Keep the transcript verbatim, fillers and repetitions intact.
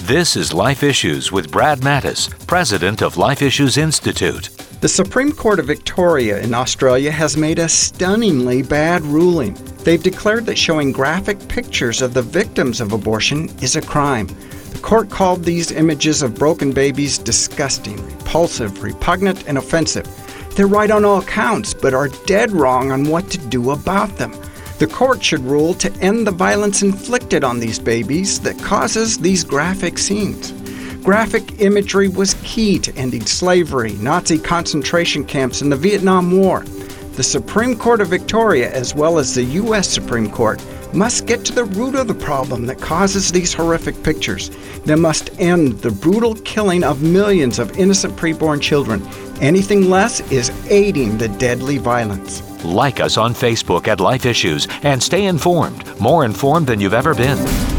This is Life Issues with Brad Mattis, president of Life Issues Institute. The Supreme Court of Victoria in Australia has made a stunningly bad ruling. They've declared that showing graphic pictures of the victims of abortion is a crime. The court called these images of broken babies disgusting, repulsive, repugnant, and offensive. They're right on all counts, but are dead wrong on what to do about them. The court should rule to end the violence inflicted on these babies that causes these graphic scenes. Graphic imagery was key to ending slavery, Nazi concentration camps, and the Vietnam War. The Supreme Court of Victoria, as well as the U S Supreme Court, must get to the root of the problem that causes these horrific pictures. They must end the brutal killing of millions of innocent preborn children. Anything less is aiding the deadly violence. Like us on Facebook at Life Issues and stay informed, more informed than you've ever been.